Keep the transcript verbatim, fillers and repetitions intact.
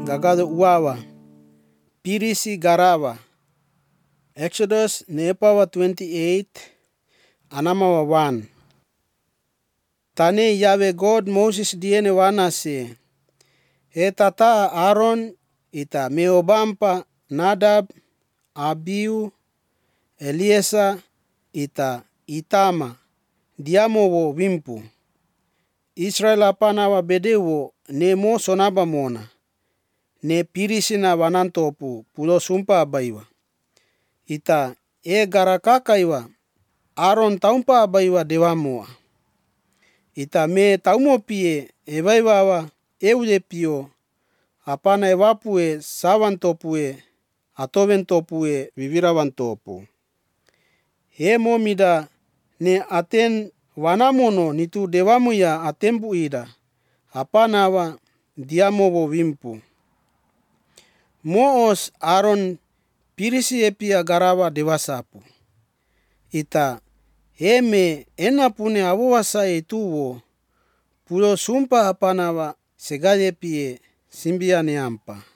gagado uawa, pirisi garawa. Exodus nepawa twenty-eight, anamawa one. Tane Yahweh God Moses diene wana se, he tata Aaron ita meobampa Nadab, Abiu, Eliesa ita Itama, diamo wo wimpu. Israel apanawa bedewo ne mo sonaba mona, ne pirisina wanantopu pulo sumpa abaiwa. Ita e garakakaiwa, Aaron taumpa abaiwa dewamoa. Ita me taumopie ewaiwawa eulepio, apana ewapue sawantopue, atoventopue vivirawantopu. He momida ne aten wanamono nitu dewamuya atempu ida, apanawa diamowo wimpu. Moos Aaron pirisi epia garawa dewasapu. Ita eme enapune awowasa etuwo, pulo sumpa apanawa segadepie simbiane ampa.